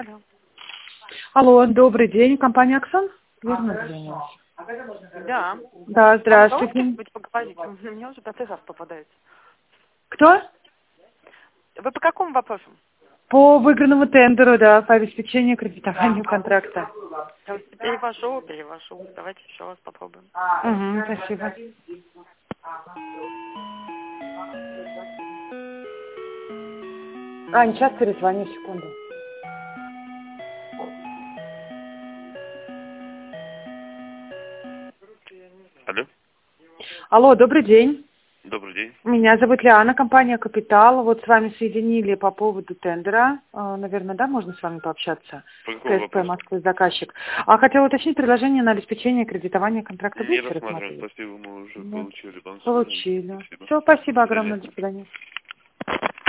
Алло. Алло, добрый день, компания «Аксон»? Верно звонилась? Да. Да, Вам удалось здравствуйте. как-нибудь поговорить? У меня уже процесс раз попадается. Кто? Вы по какому вопросу? По выигранному тендеру, да, по обеспечению кредитованию контракта. Перевожу. Давайте еще раз попробуем. Угу, спасибо. Сейчас перезвоню, секунду. Алло, Алло, добрый день. добрый день. Меня зовут Лиана, компания «Капитал». Вот с вами соединили по поводу тендера. Наверное, да, можно с вами пообщаться? По какому КСП вопросу? «Москвы» заказчик. Хотела уточнить предложение на обеспечение кредитования контракта. Не Будете рассматриваем, рассматривать? спасибо, мы уже Нет. получили. До свидания. Получили. Спасибо. Все, спасибо До огромное, свидания. до свидания.